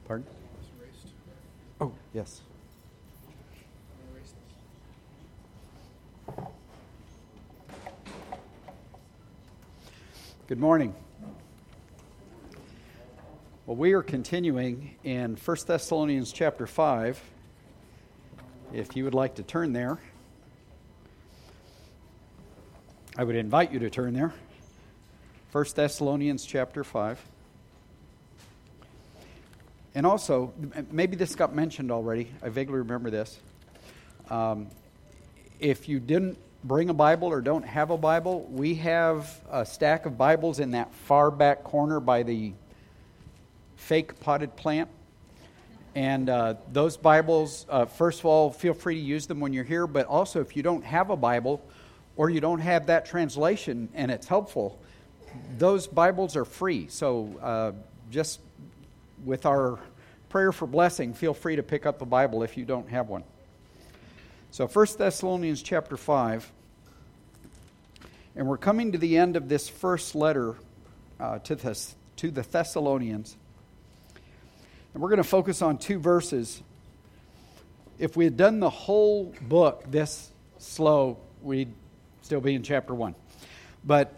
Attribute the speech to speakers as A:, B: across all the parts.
A: Pardon? Oh, yes. Good morning. Well, we are continuing in 1 Thessalonians chapter 5. If you would like to turn there, I would invite you to turn there. 1 Thessalonians chapter 5. And also, maybe this got mentioned already. I vaguely remember this. If you didn't bring a Bible or don't have a Bible, we have a stack of Bibles in that far back corner by the fake potted plant. And those Bibles, first of all, feel free to use them when you're here. But also, if you don't have a Bible or you don't have that translation and it's helpful, those Bibles are free. So just with our prayer for blessing, feel free to pick up a Bible if you don't have one. So 1 Thessalonians chapter 5, and we're coming to the end of this first letter to the Thessalonians. And we're going to focus on two verses. If we had done the whole book this slow, we'd still be in chapter 1. But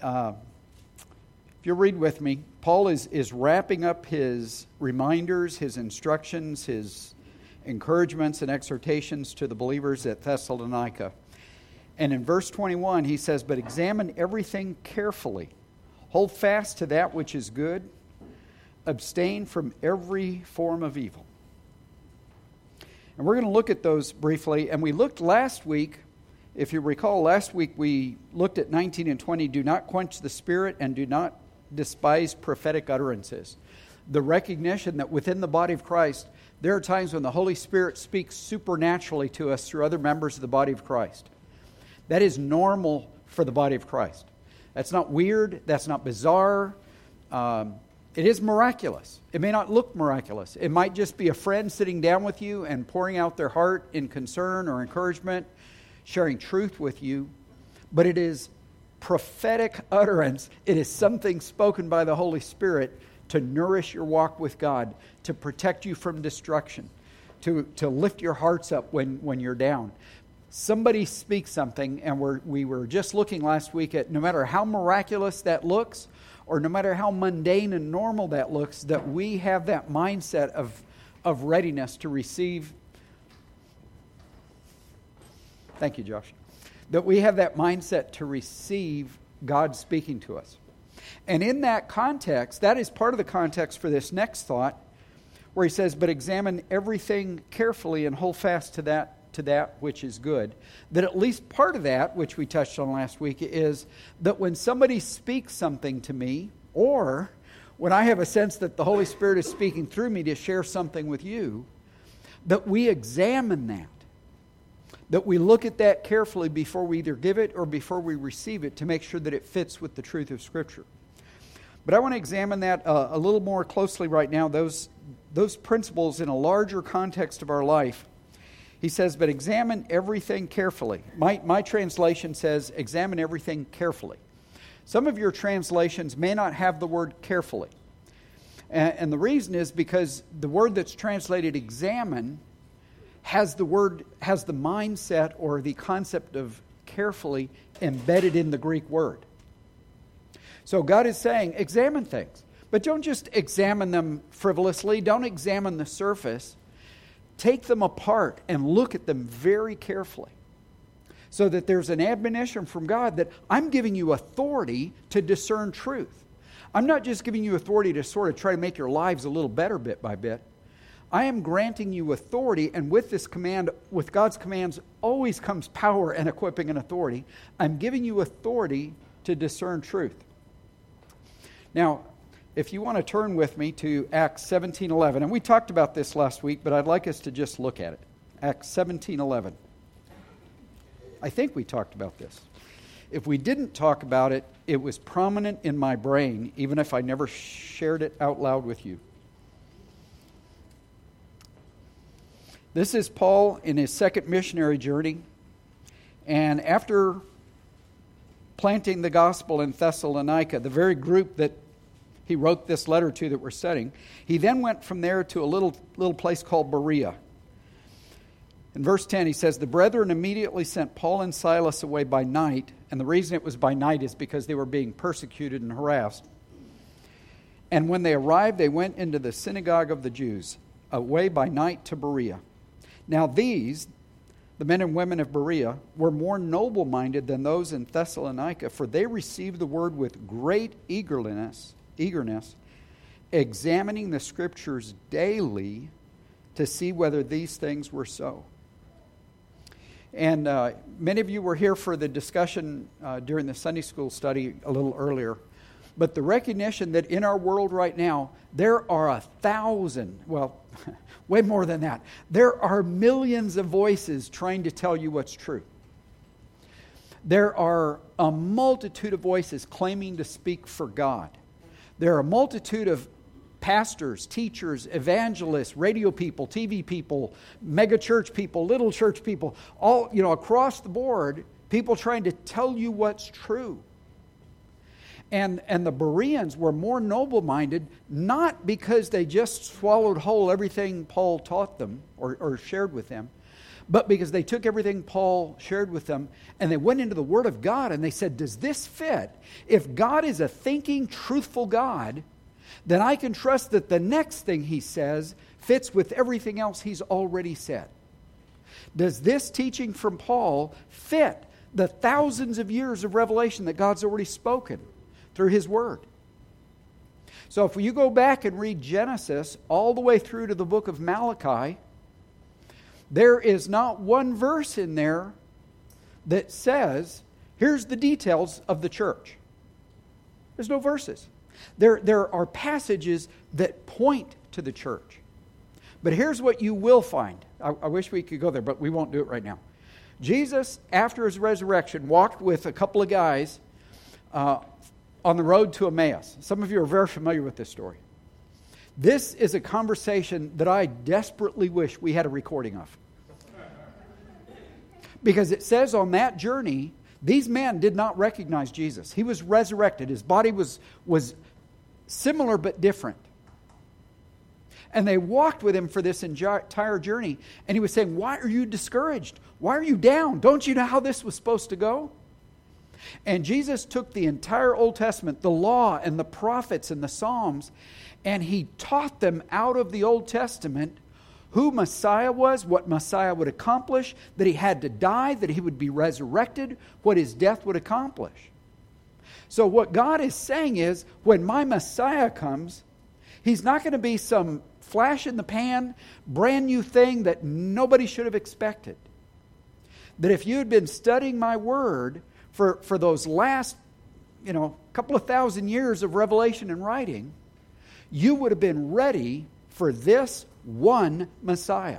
A: if you'll read with me, Paul is wrapping up his reminders, his instructions, his encouragements and exhortations to the believers at Thessalonica. And in verse 21, he says, "But examine everything carefully. Hold fast to that which is good. Abstain from every form of evil." And we're going to look at those briefly. And we looked last week, if you recall, last week we looked at 19 and 20. Do not quench the spirit and do not despise prophetic utterances. The recognition that within the body of Christ, there are times when the Holy Spirit speaks supernaturally to us through other members of the body of Christ. That is normal for the body of Christ. That's not weird. That's not bizarre. It is miraculous. It may not look miraculous. It might just be a friend sitting down with you and pouring out their heart in concern or encouragement, sharing truth with you. But it is prophetic utterance. It is something spoken by the Holy Spirit to nourish your walk with God, to protect you from destruction, to lift your hearts up when you're down. Somebody speaks something, and we were just looking last week at no matter how miraculous that looks, or no matter how mundane and normal that looks, that we have that mindset of readiness to receive. Thank you, Josh. That we have that mindset to receive God speaking to us. And in that context, that is part of the context for this next thought, where he says, "But examine everything carefully and hold fast to that which is good." That at least part of that, which we touched on last week, is that when somebody speaks something to me, or when I have a sense that the Holy Spirit is speaking through me to share something with you, that we examine that. That we look at that carefully before we either give it or before we receive it to make sure that it fits with the truth of Scripture. But I want to examine that a little more closely right now, those principles in a larger context of our life. He says, "But examine everything carefully." My translation says, "Examine everything carefully." Some of your translations may not have the word carefully. And the reason is because the word that's translated examine has the mindset or the concept of carefully embedded in the Greek word. So God is saying, examine things. But don't just examine them frivolously. Don't examine the surface. Take them apart and look at them very carefully. So that there's an admonition from God that I'm giving you authority to discern truth. I'm not just giving you authority to sort of try to make your lives a little better bit by bit. I am granting you authority, and with this command, with God's commands, always comes power and equipping and authority. I'm giving you authority to discern truth. Now, if you want to turn with me to Acts 17:11, and we talked about this last week, but I'd like us to just look at it. Acts 17:11. I think we talked about this. If we didn't talk about it, it was prominent in my brain, even if I never shared it out loud with you. This is Paul in his second missionary journey. And after planting the gospel in Thessalonica, the very group that he wrote this letter to that we're studying. He then went from there to a little place called Berea. In verse 10, he says, the brethren immediately sent Paul and Silas away by night. And the reason it was by night is because they were being persecuted and harassed. And when they arrived, they went into the synagogue of the Jews, away by night to Berea. Now these, the men and women of Berea, were more noble-minded than those in Thessalonica, for they received the word with great eagerness, examining the Scriptures daily to see whether these things were so. And many of you were here for the discussion during the Sunday school study a little earlier. But the recognition that in our world right now, there are 1,000, well, way more than that. There are millions of voices trying to tell you what's true. There are a multitude of voices claiming to speak for God. There are a multitude of pastors, teachers, evangelists, radio people, TV people, mega church people, little church people, all, across the board, people trying to tell you what's true. And the Bereans were more noble-minded, not because they just swallowed whole everything Paul taught them or shared with them, but because they took everything Paul shared with them and they went into the Word of God and they said, does this fit? If God is a thinking, truthful God, then I can trust that the next thing He says fits with everything else He's already said. Does this teaching from Paul fit the thousands of years of revelation that God's already spoken through His Word? So if you go back and read Genesis all the way through to the book of Malachi, there is not one verse in there that says, here's the details of the church. There's no verses. There are passages that point to the church. But here's what you will find. I wish we could go there, but we won't do it right now. Jesus, after His resurrection, walked with a couple of guys on the road to Emmaus. Some of you are very familiar with this story. This is a conversation that I desperately wish we had a recording of. Because it says on that journey, these men did not recognize Jesus. He was resurrected. His body was similar but different. And they walked with Him for this entire journey. And He was saying, why are you discouraged? Why are you down? Don't you know how this was supposed to go? And Jesus took the entire Old Testament, the law and the prophets and the Psalms, and He taught them out of the Old Testament who Messiah was, what Messiah would accomplish, that He had to die, that He would be resurrected, what His death would accomplish. So what God is saying is, when my Messiah comes, He's not going to be some flash in the pan, brand new thing that nobody should have expected. That if you had been studying my Word for those last, couple of thousand years of revelation and writing, you would have been ready for this one Messiah.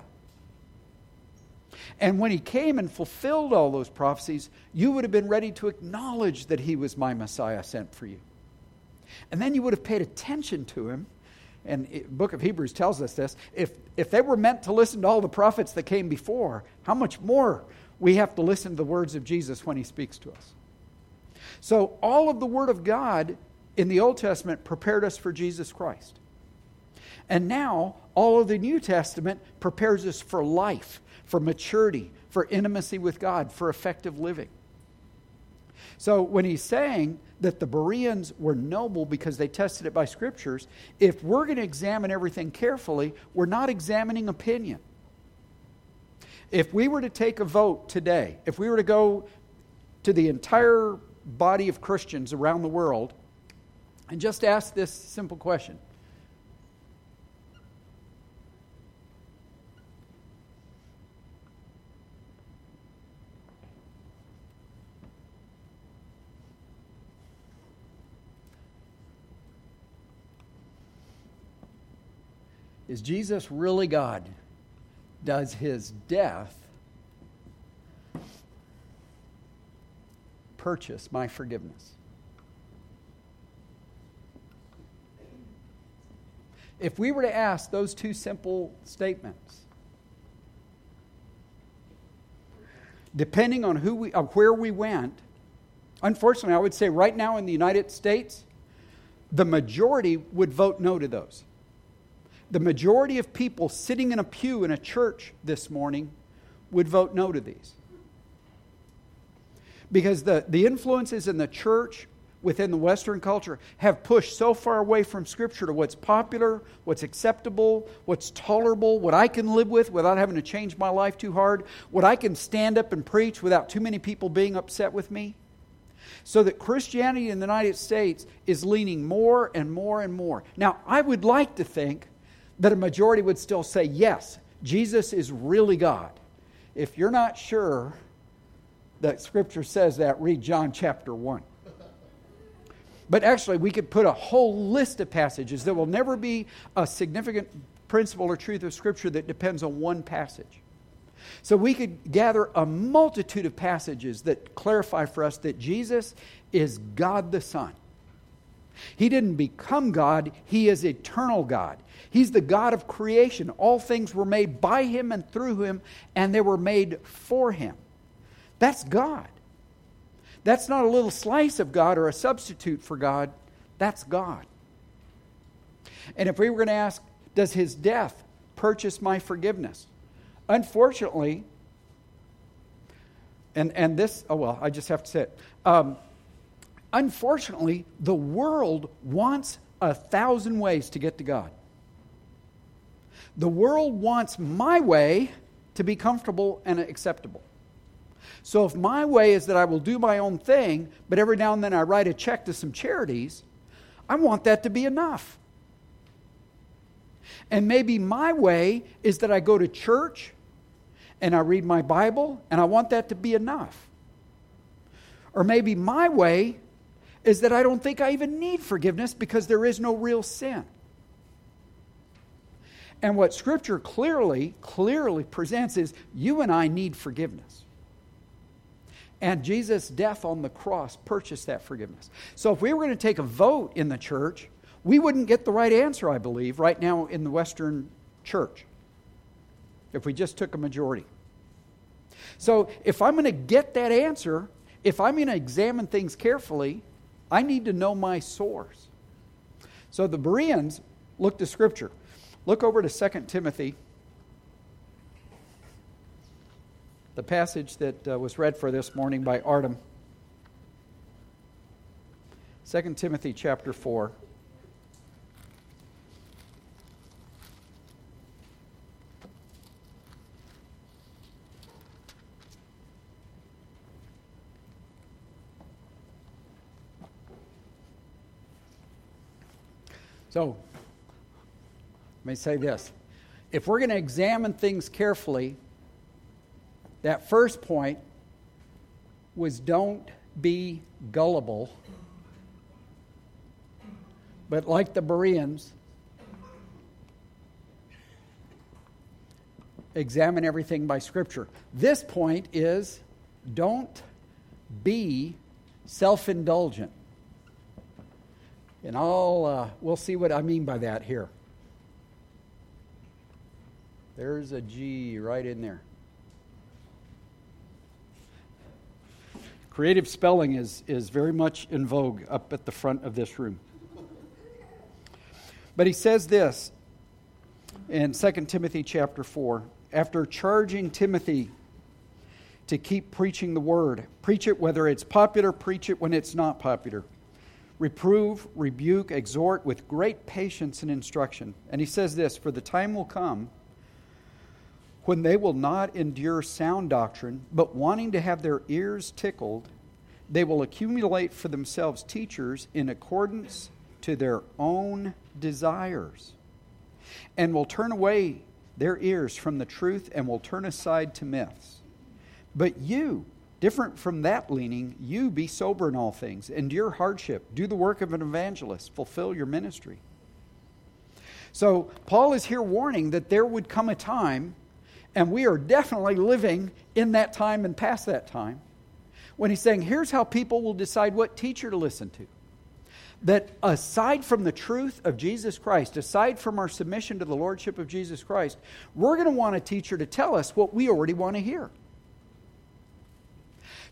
A: And when He came and fulfilled all those prophecies, you would have been ready to acknowledge that He was my Messiah sent for you. And then you would have paid attention to Him. And the book of Hebrews tells us this. If they were meant to listen to all the prophets that came before, how much more we have to listen to the words of Jesus when He speaks to us. So all of the Word of God in the Old Testament prepared us for Jesus Christ. And now all of the New Testament prepares us for life, for maturity, for intimacy with God, for effective living. So when He's saying that the Bereans were noble because they tested it by Scriptures, if we're going to examine everything carefully, we're not examining opinion. If we were to take a vote today, if we were to go to the entire body of Christians around the world and just ask this simple question: is Jesus really God? Does His death purchase my forgiveness? If we were to ask those two simple statements, depending on where we went, unfortunately, I would say right now in the United States, the majority would vote no to those. The majority of people sitting in a pew in a church this morning would vote no to these. Because the influences in the church within the Western culture have pushed so far away from Scripture to what's popular, what's acceptable, what's tolerable, what I can live with without having to change my life too hard, what I can stand up and preach without too many people being upset with me. So that Christianity in the United States is leaning more and more and more. Now, I would like to think that a majority would still say, yes, Jesus is really God. If you're not sure that Scripture says that, read John chapter 1. But actually, we could put a whole list of passages. There will never be a significant principle or truth of Scripture that depends on one passage. So we could gather a multitude of passages that clarify for us that Jesus is God the Son. He didn't become God. He is eternal God. He's the God of creation. All things were made by Him and through Him, and they were made for Him. That's God. That's not a little slice of God or a substitute for God. That's God. And if we were going to ask, does His death purchase my forgiveness? Unfortunately, and this, I just have to say it. Unfortunately, the world wants 1,000 ways to get to God. The world wants my way to be comfortable and acceptable. So if my way is that I will do my own thing, but every now and then I write a check to some charities, I want that to be enough. And maybe my way is that I go to church and I read my Bible, and I want that to be enough. Or maybe my way is that I don't think I even need forgiveness because there is no real sin. And what Scripture clearly presents is you and I need forgiveness. And Jesus' death on the cross purchased that forgiveness. So if we were going to take a vote in the church, we wouldn't get the right answer, I believe, right now in the Western church, if we just took a majority. So if I'm going to get that answer, if I'm going to examine things carefully, I need to know my source. So the Bereans looked to Scripture. Look over to 2 Timothy, the passage that was read for this morning by Artem. 2 Timothy chapter 4. So, let me say this. If we're going to examine things carefully, that first point was don't be gullible. But like the Bereans, examine everything by Scripture. This point is don't be self-indulgent. And we'll see what I mean by that here. There's a G right in there. Creative spelling is very much in vogue up at the front of this room. But he says this in 2 Timothy chapter 4, after charging Timothy to keep preaching the word. Preach it whether it's popular, preach it when it's not popular. Reprove, rebuke, exhort with great patience and instruction. And he says this, for the time will come when they will not endure sound doctrine, but wanting to have their ears tickled, they will accumulate for themselves teachers in accordance to their own desires, and will turn away their ears from the truth and will turn aside to myths. But you, different from that leaning, you be sober in all things, endure hardship, do the work of an evangelist, fulfill your ministry. So Paul is here warning that there would come a time, and we are definitely living in that time and past that time, when he's saying, here's how people will decide what teacher to listen to. That aside from the truth of Jesus Christ, aside from our submission to the Lordship of Jesus Christ, we're going to want a teacher to tell us what we already want to hear.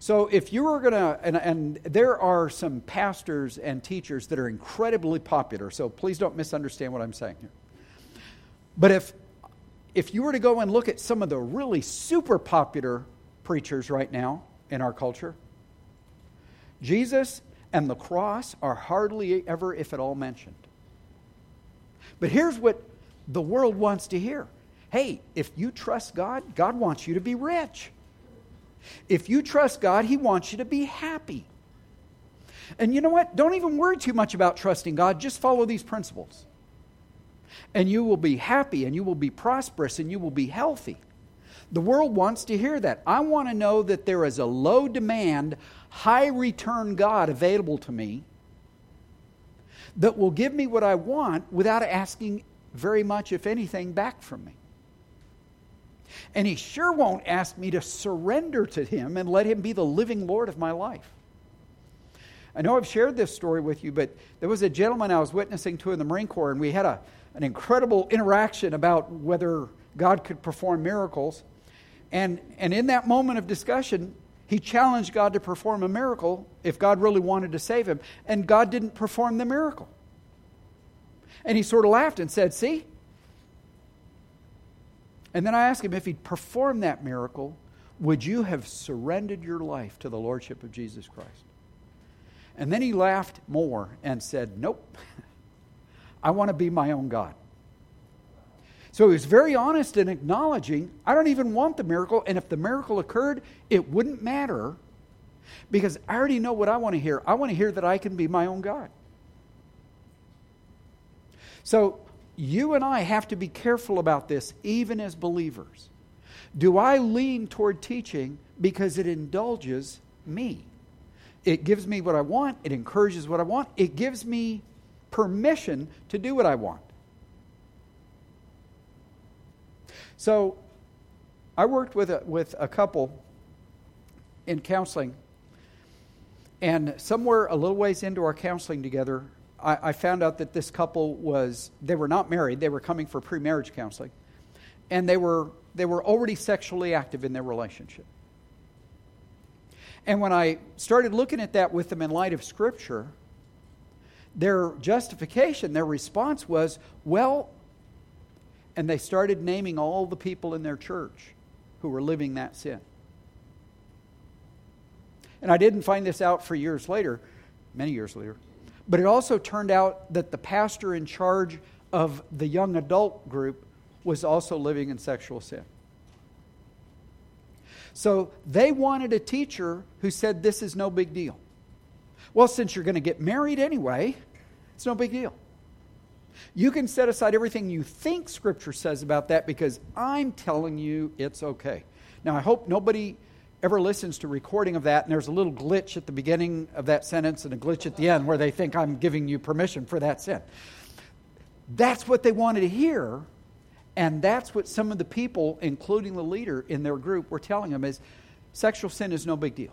A: So if you were going to, and there are some pastors and teachers that are incredibly popular, so please don't misunderstand what I'm saying here. But if you were to go and look at some of the really super popular preachers right now in our culture, Jesus and the cross are hardly ever, if at all, mentioned. But here's what the world wants to hear. Hey, if you trust God, God wants you to be rich. If you trust God, He wants you to be happy. And you know what? Don't even worry too much about trusting God. Just follow these principles. And you will be happy, and you will be prosperous, and you will be healthy. The world wants to hear that. I want to know that there is a low demand, high return God available to me that will give me what I want without asking very much, if anything, back from me. And He sure won't ask me to surrender to Him and let Him be the living Lord of my life. I know I've shared this story with you, but there was a gentleman I was witnessing to in the Marine Corps, and we had an incredible interaction about whether God could perform miracles. And in that moment of discussion, he challenged God to perform a miracle if God really wanted to save him. And God didn't perform the miracle. And he sort of laughed and said, see? And then I asked him, if he'd performed that miracle, would you have surrendered your life to the Lordship of Jesus Christ? And then he laughed more and said, nope, I want to be my own God. So he was very honest in acknowledging, I don't even want the miracle, and if the miracle occurred, it wouldn't matter, because I already know what I want to hear. I want to hear that I can be my own God. So you and I have to be careful about this, even as believers. Do I lean toward teaching because it indulges me? It gives me what I want. It encourages what I want. It gives me permission to do what I want. So I worked with a couple in counseling, and somewhere a little ways into our counseling together, I found out that this couple they were not married. They were coming for pre-marriage counseling, and they were already sexually active in their relationship. And when I started looking at that with them in light of Scripture, their justification, their response was, well, and they started naming all the people in their church who were living that sin. And I didn't find this out for years later, many years later, but it also turned out that the pastor in charge of the young adult group was also living in sexual sin. So they wanted a teacher who said this is no big deal. Well, since you're going to get married anyway, it's no big deal. You can set aside everything you think Scripture says about that because I'm telling you it's okay. Now, I hope nobody ever listens to a recording of that and there's a little glitch at the beginning of that sentence and a glitch at the end where they think I'm giving you permission for that sin. That's what they wanted to hear, and that's what some of the people, including the leader in their group, were telling them is sexual sin is no big deal.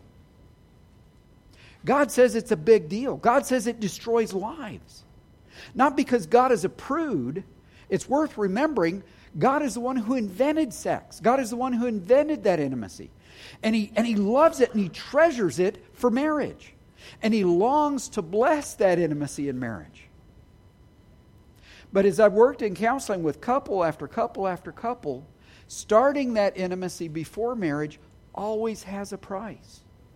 A: God says it's a big deal. God says it destroys lives. Not because God is a prude. It's worth remembering God is the one who invented sex. God is the one who invented that intimacy. And he loves it and He treasures it for marriage. And He longs to bless that intimacy in marriage. But as I've worked in counseling with couple after couple after couple, starting that intimacy before marriage always has a price.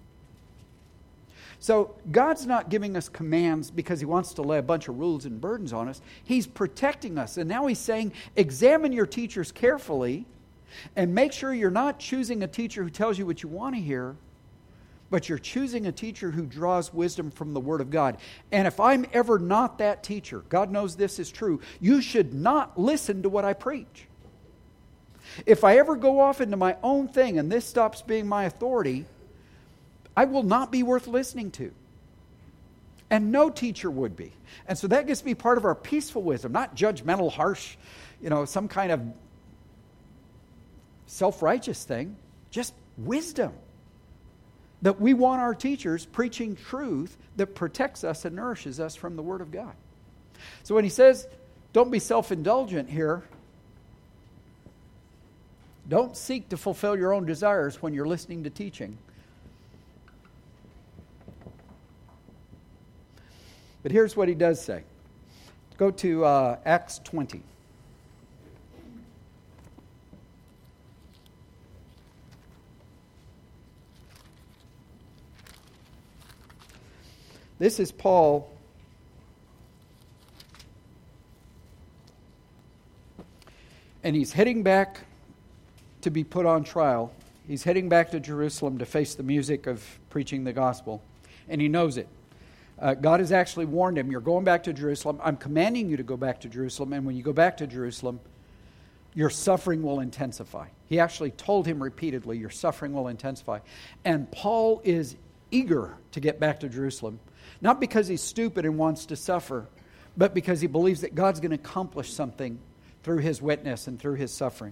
A: So God's not giving us commands because He wants to lay a bunch of rules and burdens on us. He's protecting us. And now He's saying, examine your teachers carefully and make sure you're not choosing a teacher who tells you what you want to hear, but you're choosing a teacher who draws wisdom from the Word of God. And if I'm ever not that teacher, God knows this is true, you should not listen to what I preach. If I ever go off into my own thing and this stops being my authority, I will not be worth listening to. And no teacher would be. And so that gets to be part of our peaceful wisdom, not judgmental, harsh, some kind of self-righteous thing. Just wisdom. That we want our teachers preaching truth that protects us and nourishes us from the Word of God. So when he says, don't be self-indulgent here, don't seek to fulfill your own desires when you're listening to teaching. But here's what he does say. Go to Acts 20. This is Paul and he's heading back to be put on trial. He's heading back to Jerusalem to face the music of preaching the gospel, and he knows it. God has actually warned him, you're going back to Jerusalem. I'm commanding you to go back to Jerusalem, and when you go back to Jerusalem, your suffering will intensify. He actually told him repeatedly, your suffering will intensify. And Paul is eager to get back to Jerusalem, not because he's stupid and wants to suffer, but because he believes that God's going to accomplish something through his witness and through his suffering.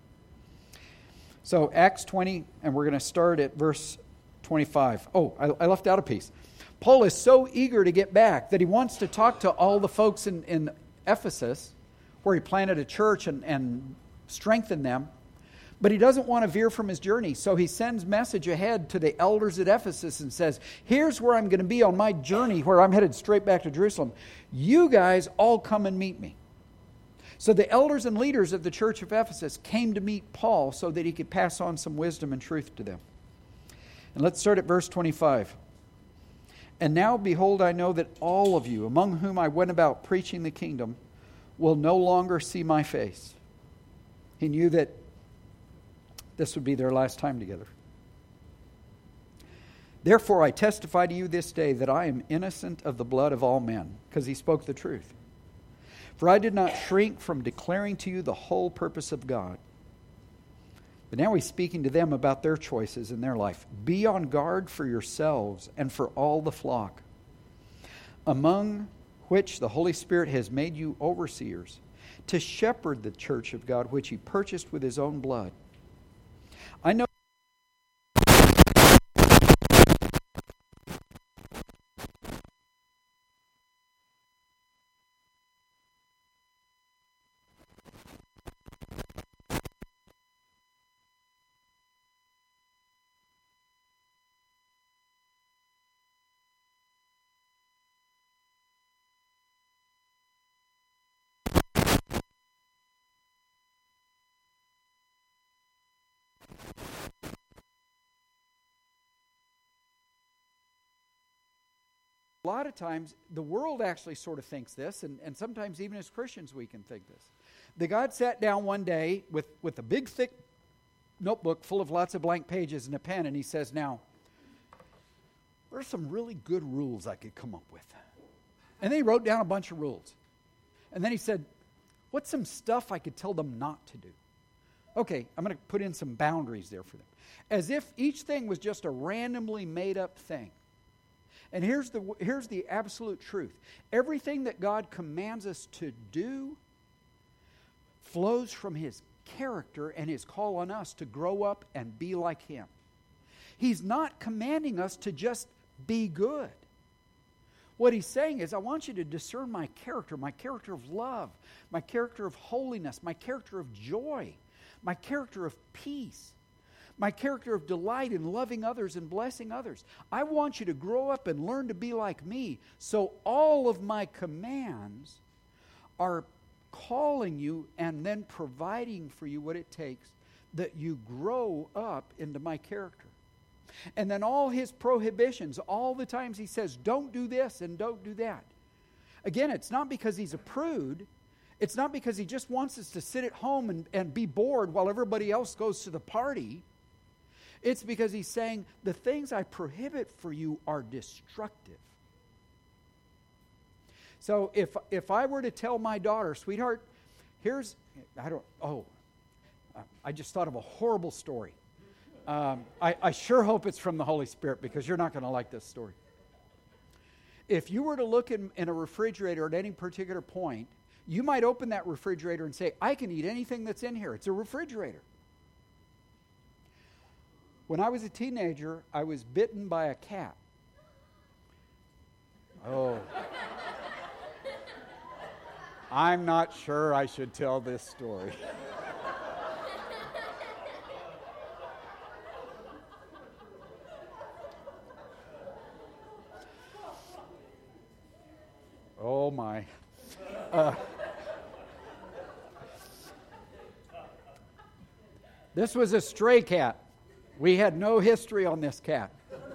A: So Acts 20, and we're going to start at verse 25. Oh, I left out a piece. Paul is so eager to get back that he wants to talk to all the folks in Ephesus, where he planted a church and strengthened them. But he doesn't want to veer from his journey, so he sends message ahead to the elders at Ephesus and says, here's where I'm going to be on my journey, where I'm headed straight back to Jerusalem. You guys all come and meet me. So the elders and leaders of the church of Ephesus came to meet Paul so that he could pass on some wisdom and truth to them. And let's start at verse 25. And now, behold, I know that all of you, among whom I went about preaching the kingdom, will no longer see my face. He knew that this would be their last time together. Therefore, I testify to you this day that I am innocent of the blood of all men, because he spoke the truth. For I did not shrink from declaring to you the whole purpose of God. But now he's speaking to them about their choices in their life. Be on guard for yourselves and for all the flock, among which the Holy Spirit has made you overseers, to shepherd the church of God, which he purchased with his own blood. I know a lot of times, the world actually sort of thinks this, and sometimes even as Christians we can think this. That God sat down one day with a big, thick notebook full of lots of blank pages and a pen, and he says, now, what are some really good rules I could come up with? And then he wrote down a bunch of rules. And then he said, what's some stuff I could tell them not to do? Okay, I'm going to put in some boundaries there for them. As if each thing was just a randomly made up thing. And here's the absolute truth. Everything that God commands us to do flows from his character and his call on us to grow up and be like him. He's not commanding us to just be good. What he's saying is, I want you to discern my character of love, my character of holiness, my character of joy, my character of peace, my character of delight in loving others and blessing others. I want you to grow up and learn to be like me. So all of my commands are calling you and then providing for you what it takes that you grow up into my character. And then all his prohibitions, all the times he says, don't do this and don't do that. Again, it's not because he's a prude. It's not because he just wants us to sit at home and be bored while everybody else goes to the party. It's because he's saying, the things I prohibit for you are destructive. So if I were to tell my daughter, sweetheart, I just thought of a horrible story. I sure hope it's from the Holy Spirit, because you're not going to like this story. If you were to look in a refrigerator at any particular point, you might open that refrigerator and say, I can eat anything that's in here. It's a refrigerator. When I was a teenager, I was bitten by a cat. Oh. I'm not sure I should tell this story. my. This was a stray cat. We had no history on this cat.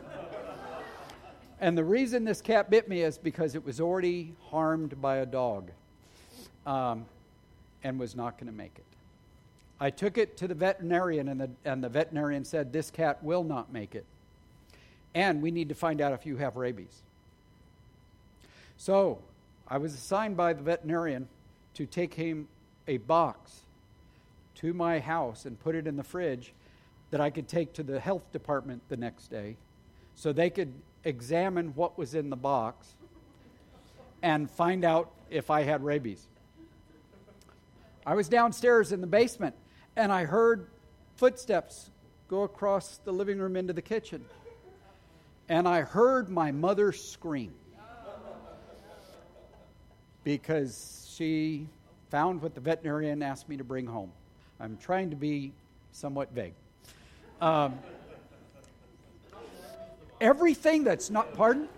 A: And the reason this cat bit me is because it was already harmed by a dog and was not going to make it. I took it to the veterinarian, and the veterinarian said, this cat will not make it. And we need to find out if you have rabies. So I was assigned by the veterinarian to take him a box to my house and put it in the fridge that I could take to the health department the next day so they could examine what was in the box and find out if I had rabies. I was downstairs in the basement and I heard footsteps go across the living room into the kitchen. And I heard my mother scream because she found what the veterinarian asked me to bring home. I'm trying to be somewhat vague. Everything that's not, pardon?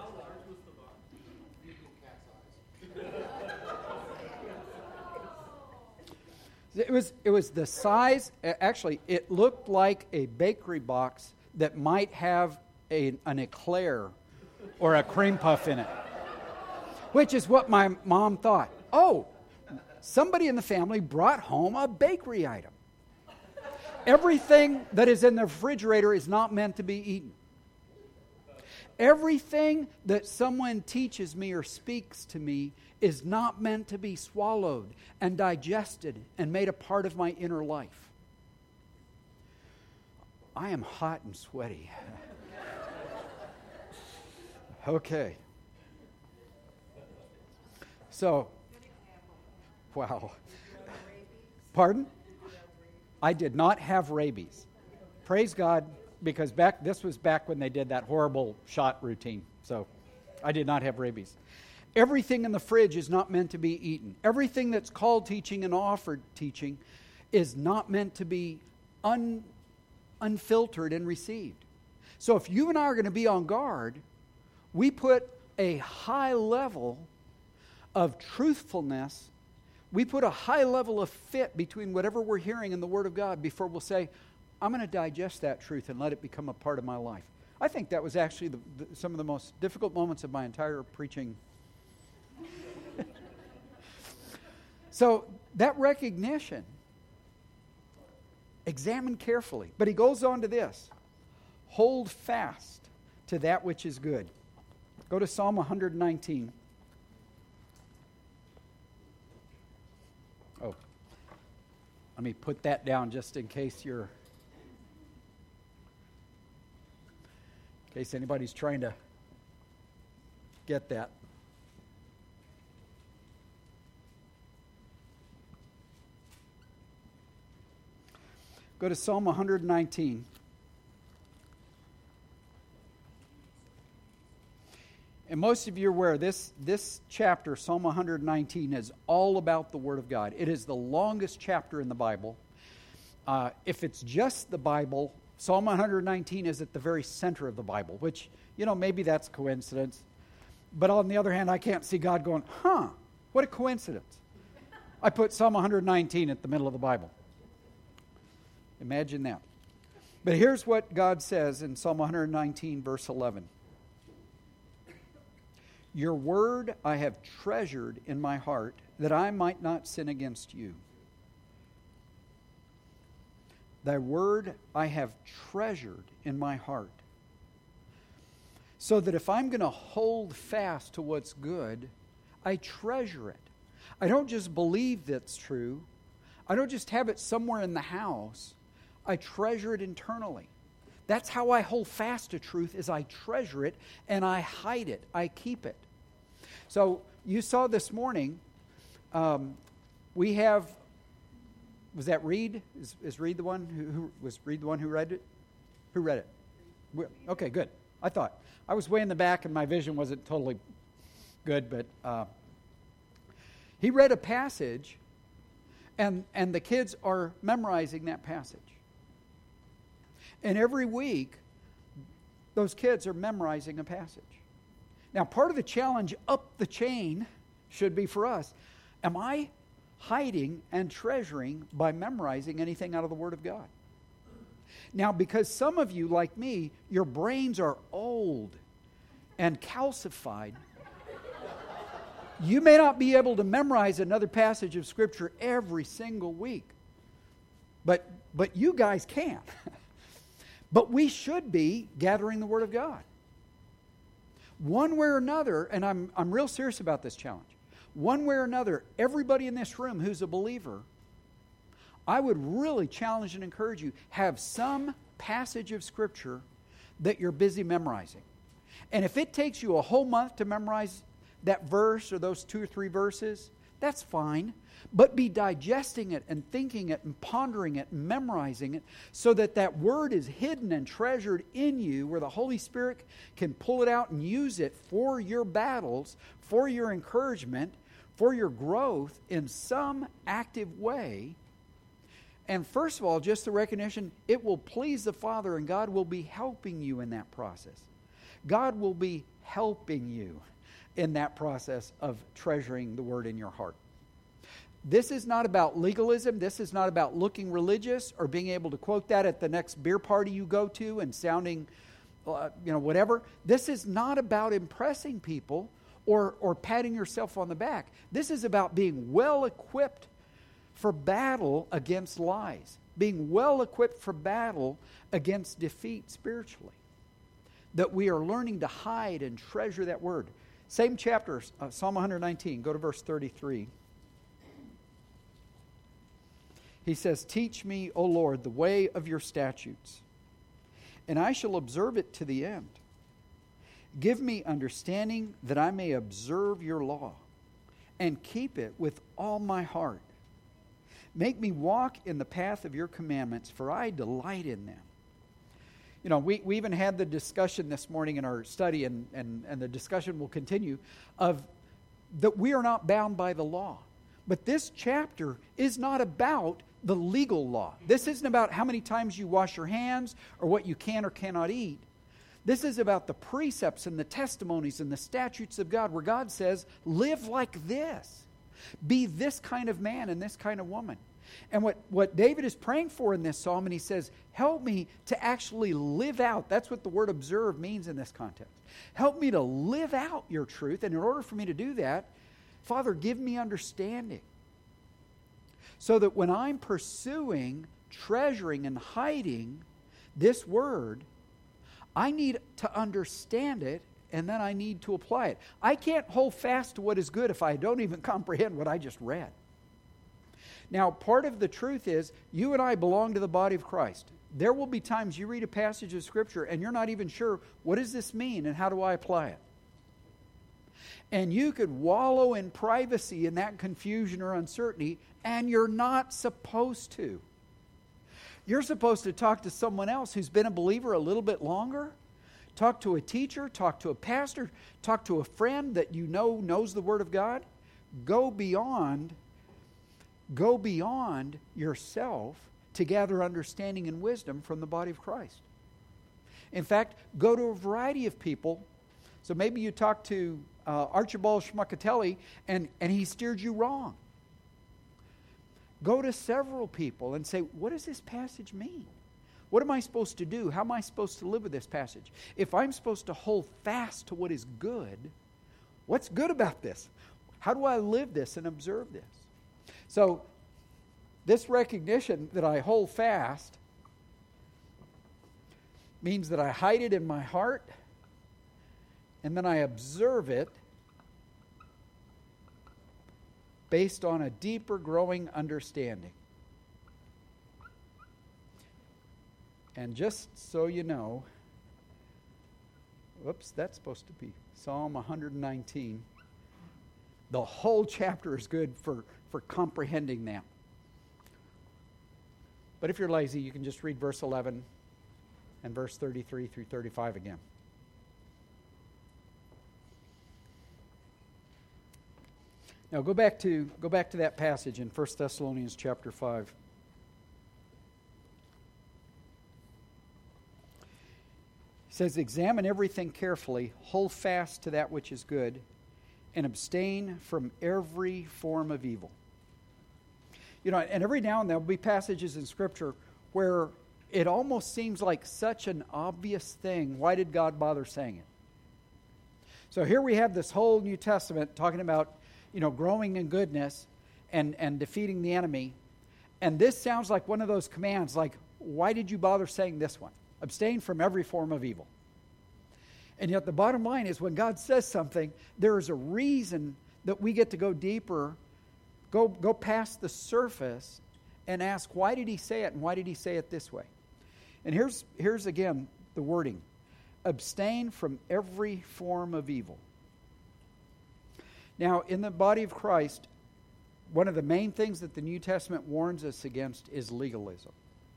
A: It was the size, actually, it looked like a bakery box that might have an eclair or a cream puff in it, which is what my mom thought. Oh, somebody in the family brought home a bakery item. Everything that is in the refrigerator is not meant to be eaten. Everything that someone teaches me or speaks to me is not meant to be swallowed and digested and made a part of my inner life. I am hot and sweaty. Okay. So, wow. Pardon? I did not have rabies. Praise God, because this was back when they did that horrible shot routine. So, I did not have rabies. Everything in the fridge is not meant to be eaten. Everything that's called teaching and offered teaching is not meant to be unfiltered and received. So if you and I are going to be on guard, we put a high level of truthfulness, we put a high level of fit between whatever we're hearing in the Word of God before we'll say, I'm going to digest that truth and let it become a part of my life. I think that was actually some of the most difficult moments of my entire preaching. So that recognition, examine carefully. But he goes on to this. Hold fast to that which is good. Go to Psalm 119. Oh, let me put that down just in case anybody's trying to get that. Go to Psalm 119. And most of you are aware this chapter, Psalm 119, is all about the Word of God. It is the longest chapter in the Bible. If it's just the Bible, Psalm 119 is at the very center of the Bible, which, maybe that's coincidence. But on the other hand, I can't see God going, what a coincidence. I put Psalm 119 at the middle of the Bible. Imagine that. But here's what God says in Psalm 119, verse 11. Your word I have treasured in my heart, that I might not sin against you. Thy word I have treasured in my heart. So that if I'm going to hold fast to what's good, I treasure it. I don't just believe that's true. I don't just have it somewhere in the house. I treasure it internally. That's how I hold fast to truth, is I treasure it and I hide it. I keep it. So you saw this morning, we have, was that Reed? Is Reed the one who was Reed the one who read it? Who read it? Okay, good. I thought. I was way in the back and my vision wasn't totally good, but he read a passage and the kids are memorizing that passage. And every week, those kids are memorizing a passage. Now, part of the challenge up the chain should be for us. Am I hiding and treasuring by memorizing anything out of the Word of God? Now, because some of you, like me, your brains are old and calcified, you may not be able to memorize another passage of Scripture every single week. But you guys can. But we should be gathering the Word of God. One way or another, and I'm real serious about this challenge. One way or another, everybody in this room who's a believer, I would really challenge and encourage you, have some passage of Scripture that you're busy memorizing. And if it takes you a whole month to memorize that verse or those 2 or 3 verses, that's fine. But be digesting it and thinking it and pondering it and memorizing it so that that word is hidden and treasured in you where the Holy Spirit can pull it out and use it for your battles, for your encouragement, for your growth in some active way. And first of all, just the recognition, it will please the Father and God will be helping you in that process. God will be helping you in that process of treasuring the Word in your heart. This is not about legalism. This is not about looking religious or being able to quote that at the next beer party you go to and sounding, whatever. This is not about impressing people or patting yourself on the back. This is about being well equipped for battle against lies, being well equipped for battle against defeat spiritually. That we are learning to hide and treasure that word. Same chapter, Psalm 119, go to verse 33. He says, "Teach me, O Lord, the way of your statutes, and I shall observe it to the end. Give me understanding that I may observe your law and keep it with all my heart. Make me walk in the path of your commandments, for I delight in them." You know, we even had the discussion this morning in our study, and the discussion will continue, of that we are not bound by the law. But this chapter is not about the legal law. This isn't about how many times you wash your hands or what you can or cannot eat. This is about the precepts and the testimonies and the statutes of God, where God says, live like this. Be this kind of man and this kind of woman. And what David is praying for in this psalm, and he says, help me to actually live out. That's what the word observe means in this context. Help me to live out your truth. And in order for me to do that, Father, give me understanding. So that when I'm pursuing, treasuring, and hiding this word, I need to understand it, and then I need to apply it. I can't hold fast to what is good if I don't even comprehend what I just read. Now, part of the truth is, you and I belong to the body of Christ. There will be times you read a passage of Scripture and you're not even sure, what does this mean and how do I apply it? And you could wallow in privacy in that confusion or uncertainty, and you're not supposed to. You're supposed to talk to someone else who's been a believer a little bit longer. Talk to a teacher, talk to a pastor, talk to a friend that you know knows the Word of God. Go beyond yourself to gather understanding and wisdom from the body of Christ. In fact, go to a variety of people. So maybe you talk to Archibald Schmuckatelli and he steered you wrong. Go to several people and say, what does this passage mean? What am I supposed to do? How am I supposed to live with this passage? If I'm supposed to hold fast to what is good, what's good about this? How do I live this and observe this? So, this recognition that I hold fast means that I hide it in my heart, and then I observe it based on a deeper growing understanding. And just so you know, that's supposed to be Psalm 119. The whole chapter is good for comprehending that. But if you're lazy, you can just read verse 11 and verse 33 through 35 again. Now go back to that passage in 1 Thessalonians chapter 5. It says, examine everything carefully, hold fast to that which is good, and abstain from every form of evil. You know, and every now and then there will be passages in Scripture where it almost seems like such an obvious thing. Why did God bother saying it? So here we have this whole New Testament talking about, you know, growing in goodness and defeating the enemy. And this sounds like one of those commands, like, why did you bother saying this one? Abstain from every form of evil. And yet the bottom line is when God says something, there is a reason that we get to go deeper, go past the surface and ask, why did he say it, and why did he say it this way? And here's again the wording. Abstain from every form of evil. Now, in the body of Christ, one of the main things that the New Testament warns us against is legalism.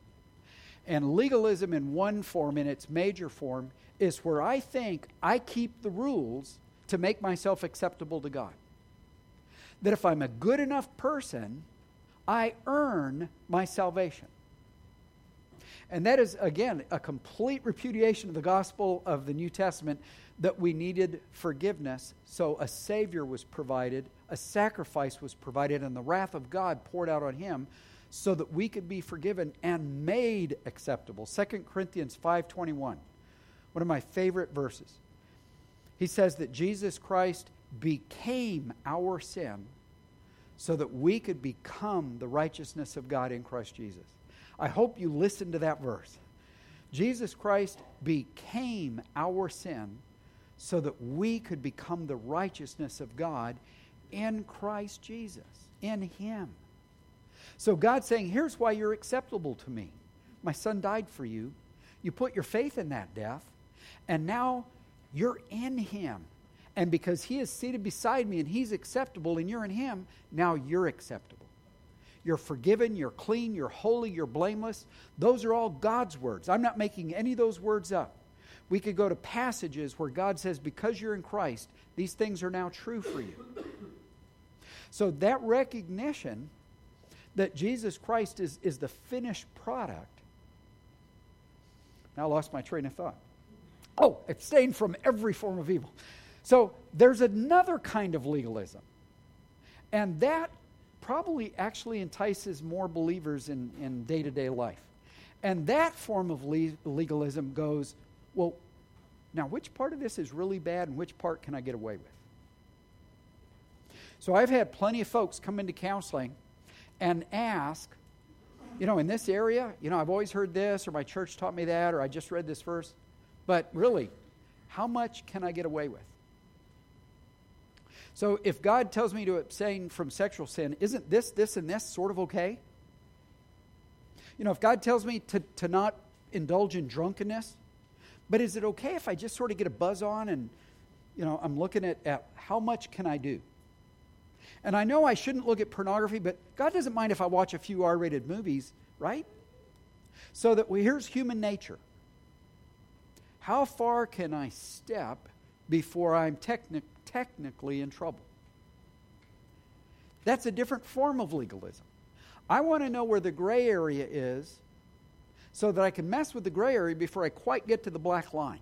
A: And legalism in one form, in its major form, is where I think I keep the rules to make myself acceptable to God. That if I'm a good enough person, I earn my salvation. And that is, again, a complete repudiation of the gospel of the New Testament, that we needed forgiveness. So a Savior was provided, a sacrifice was provided, and the wrath of God poured out on him so that we could be forgiven and made acceptable. 2 Corinthians 5:21, one of my favorite verses. He says that Jesus Christ became our sin so that we could become the righteousness of God in Christ Jesus. I hope you listen to that verse. Jesus Christ became our sin so that we could become the righteousness of God in Christ Jesus, in him. So God's saying, here's why you're acceptable to me. My son died for you. You put your faith in that death, and now you're in him. And because he is seated beside me and he's acceptable and you're in him, now you're acceptable. You're forgiven, you're clean, you're holy, you're blameless. Those are all God's words. I'm not making any of those words up. We could go to passages where God says, because you're in Christ, these things are now true for you. So that recognition that Jesus Christ is the finished product. Now I lost my train of thought. Oh, abstain from every form of evil. So there's another kind of legalism. And that probably actually entices more believers in day-to-day life. And that form of legalism goes, well, now which part of this is really bad and which part can I get away with? So I've had plenty of folks come into counseling and ask, you know, in this area, you know, I've always heard this, or my church taught me that, or I just read this verse, but really, how much can I get away with? So if God tells me to abstain from sexual sin, isn't this, and this sort of okay? You know, if God tells me to not indulge in drunkenness, but is it okay if I just sort of get a buzz on and, you know, I'm looking at how much can I do? And I know I shouldn't look at pornography, but God doesn't mind if I watch a few R-rated movies, right? So that here's human nature. How far can I step before I'm technically in trouble? That's a different form of legalism. I want to know where the gray area is so that I can mess with the gray area before I quite get to the black line.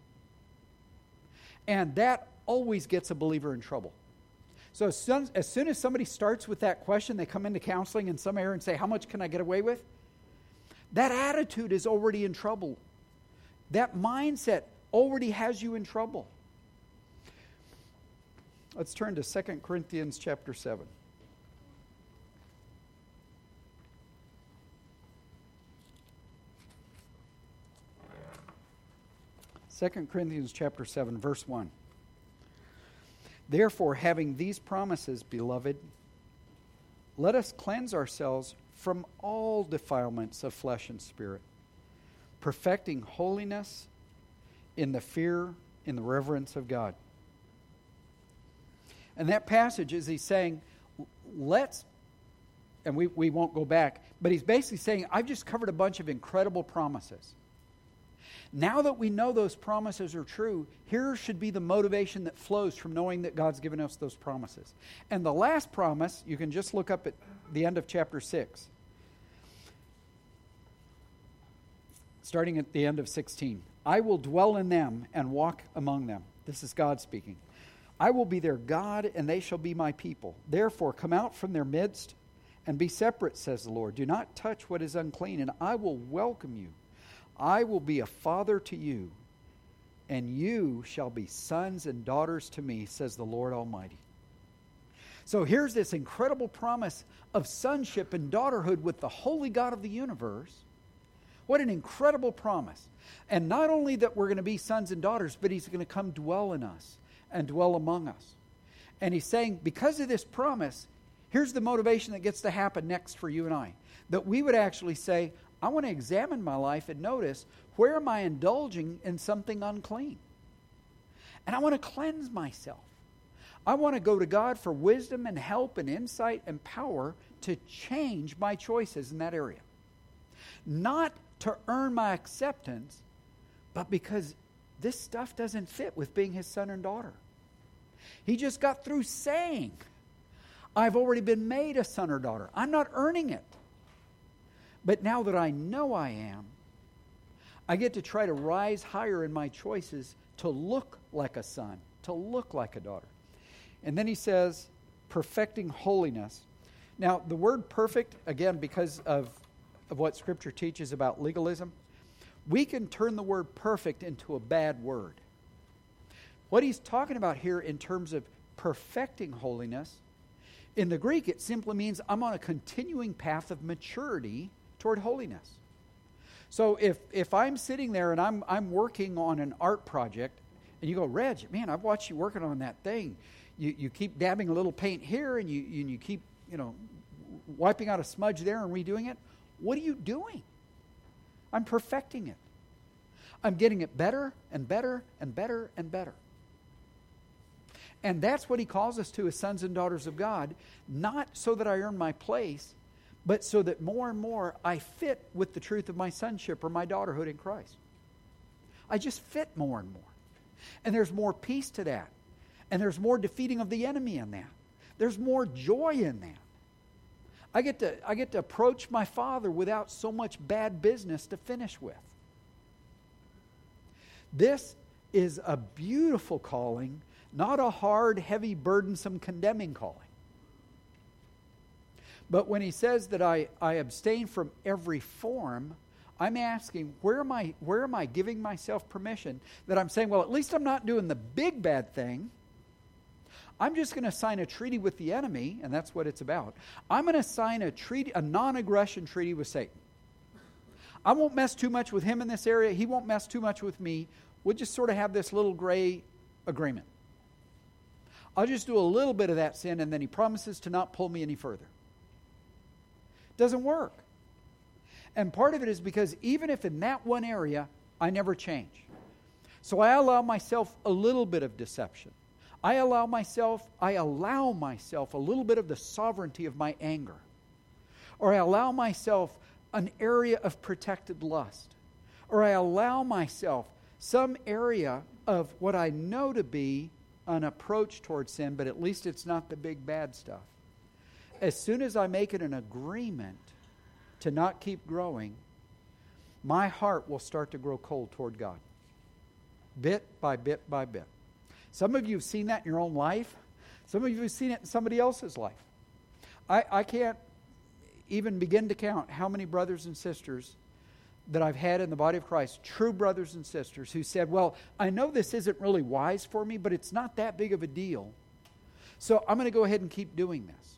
A: And that always gets a believer in trouble. So as soon as somebody starts with that question, they come into counseling in some area and say, how much can I get away with? That attitude is already in trouble. That mindset already has you in trouble. Let's turn to 2 Corinthians chapter 7. Second Corinthians chapter 7, verse 1. Therefore, having these promises, beloved, let us cleanse ourselves from all defilements of flesh and spirit, perfecting holiness in the fear, in the reverence of God. And that passage is he's saying, and we won't go back, but he's basically saying, I've just covered a bunch of incredible promises. Now that we know those promises are true, here should be the motivation that flows from knowing that God's given us those promises. And the last promise, you can just look up at the end of chapter 6. Starting at the end of 16. I will dwell in them and walk among them. This is God speaking. I will be their God, and they shall be my people. Therefore, come out from their midst and be separate, says the Lord. Do not touch what is unclean, and I will welcome you. I will be a father to you, and you shall be sons and daughters to me, says the Lord Almighty. So here's this incredible promise of sonship and daughterhood with the holy God of the universe. What an incredible promise. And not only that we're going to be sons and daughters, but He's going to come dwell in us and dwell among us. And He's saying, because of this promise, here's the motivation that gets to happen next for you and I. That we would actually say, I want to examine my life and notice, where am I indulging in something unclean? And I want to cleanse myself. I want to go to God for wisdom and help and insight and power to change my choices in that area. Not to earn my acceptance, but because this stuff doesn't fit with being His son and daughter. He just got through saying, I've already been made a son or daughter. I'm not earning it. But now that I know I am, I get to try to rise higher in my choices to look like a son, to look like a daughter. And then he says, perfecting holiness. Now, the word perfect, again, because of what Scripture teaches about legalism, we can turn the word perfect into a bad word. What he's talking about here in terms of perfecting holiness, in the Greek, it simply means I'm on a continuing path of maturity toward holiness. So if I'm sitting there and I'm working on an art project, and you go, Reg, man, I've watched you working on that thing. You keep dabbing a little paint here, and you keep, wiping out a smudge there and redoing it. What are you doing? I'm perfecting it. I'm getting it better and better and better and better. And that's what He calls us to as sons and daughters of God, not so that I earn my place, but so that more and more I fit with the truth of my sonship or my daughterhood in Christ. I just fit more and more. And there's more peace to that. And there's more defeating of the enemy in that. There's more joy in that. I get to approach my Father without so much bad business to finish with. This is a beautiful calling, not a hard, heavy, burdensome, condemning calling. But when he says that I abstain from every form, I'm asking, where am I giving myself permission that I'm saying, well, at least I'm not doing the big bad thing. I'm just going to sign a treaty with the enemy, and that's what it's about. I'm going to sign a non-aggression treaty with Satan. I won't mess too much with him in this area. He won't mess too much with me. We'll just sort of have this little gray agreement. I'll just do a little bit of that sin, and then he promises to not pull me any further. Doesn't work. And part of it is because even if in that one area, I never change. So I allow myself a little bit of deception. I allow myself a little bit of the sovereignty of my anger. Or I allow myself an area of protected lust. Or I allow myself some area of what I know to be an approach towards sin, but at least it's not the big bad stuff. As soon as I make it an agreement to not keep growing, my heart will start to grow cold toward God. Bit by bit by bit. Some of you have seen that in your own life. Some of you have seen it in somebody else's life. I can't even begin to count how many brothers and sisters that I've had in the body of Christ, true brothers and sisters, who said, well, I know this isn't really wise for me, but it's not that big of a deal. So I'm going to go ahead and keep doing this.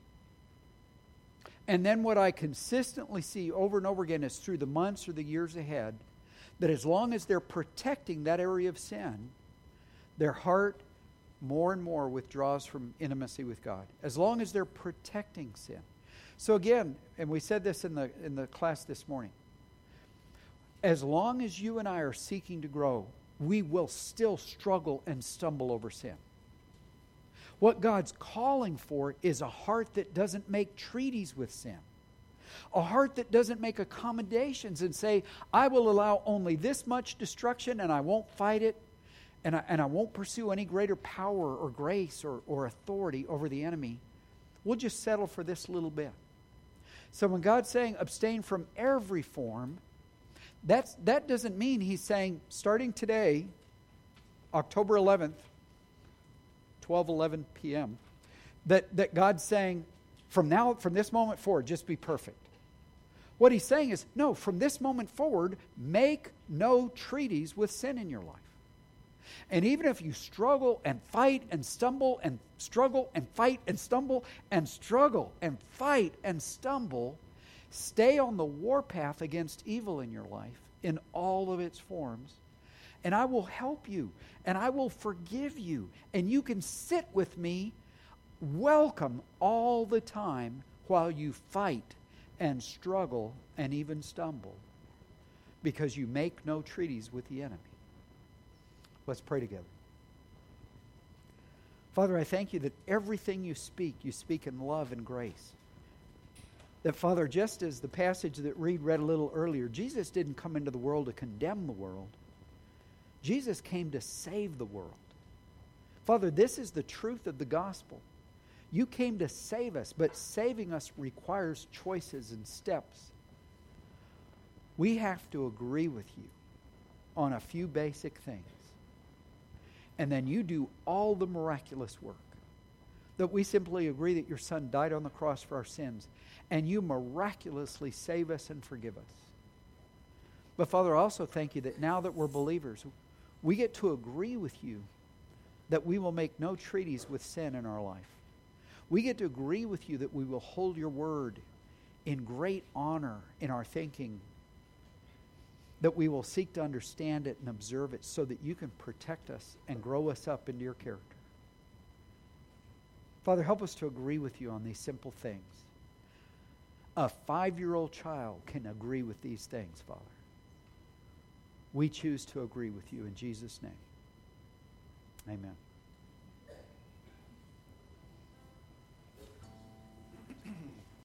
A: And then what I consistently see over and over again is through the months or the years ahead, that as long as they're protecting that area of sin, their heart more and more withdraws from intimacy with God. As long as they're protecting sin. So again, and we said this in the class this morning, as long as you and I are seeking to grow, we will still struggle and stumble over sin. What God's calling for is a heart that doesn't make treaties with sin. A heart that doesn't make accommodations and say, I will allow only this much destruction and I won't fight it, and I won't pursue any greater power or grace or authority over the enemy. We'll just settle for this little bit. So when God's saying abstain from every form, that doesn't mean He's saying starting today, October 11th, 12:11 p.m., that God's saying, from this moment forward, just be perfect. What he's saying is, no, from this moment forward, make no treaties with sin in your life. And even if you struggle and fight and stumble and struggle and fight and stumble and struggle and fight and stumble, stay on the warpath against evil in your life in all of its forms. And I will help you and I will forgive you. And you can sit with me, welcome all the time while you fight and struggle and even stumble, because you make no treaties with the enemy. Let's pray together. Father, I thank you that everything you speak in love and grace. That, Father, just as the passage that Reed read a little earlier, Jesus didn't come into the world to condemn the world. Jesus came to save the world. Father, this is the truth of the gospel. You came to save us, but saving us requires choices and steps. We have to agree with you on a few basic things. And then you do all the miraculous work. That we simply agree that your Son died on the cross for our sins, and you miraculously save us and forgive us. But Father, I also thank you that now that we're believers, we get to agree with you that we will make no treaties with sin in our life. We get to agree with you that we will hold your word in great honor in our thinking, that we will seek to understand it and observe it so that you can protect us and grow us up into your character. Father, help us to agree with you on these simple things. A 5-year-old child can agree with these things, Father. We choose to agree with you in Jesus' name. Amen.